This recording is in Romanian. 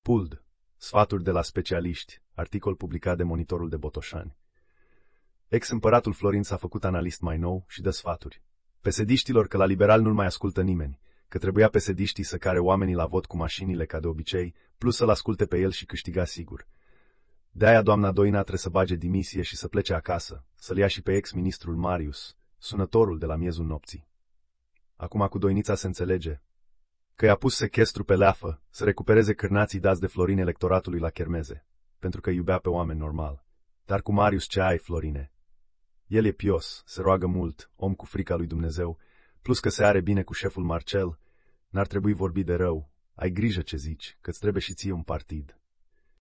Puld. Sfaturi de la specialiști. Articol publicat de Monitorul de Botoșani. Ex-împăratul Florin s-a făcut analist mai nou și dă sfaturi. Pesediștilor că la liberal nu-l mai ascultă nimeni, că trebuia pesediștii să care oamenii la vot cu mașinile ca de obicei, plus să-l asculte pe el și câștiga sigur. De-aia doamna Doina trebuie să bage dimisie și să plece acasă, să-l ia și pe ex-ministrul Marius, sunătorul de la miezul nopții. Acum cu Doinița se înțelege că i-a pus sechestru pe leafă să recupereze cârnații dați de Florin electoratului la chermeze, pentru că iubea pe oameni normal. Dar cu Marius ce ai, Florine? El e pios, se roagă mult, om cu frica lui Dumnezeu, plus că se are bine cu șeful Marcel, n-ar trebui vorbi de rău. Ai grijă ce zici, că-ți trebuie și ție un partid.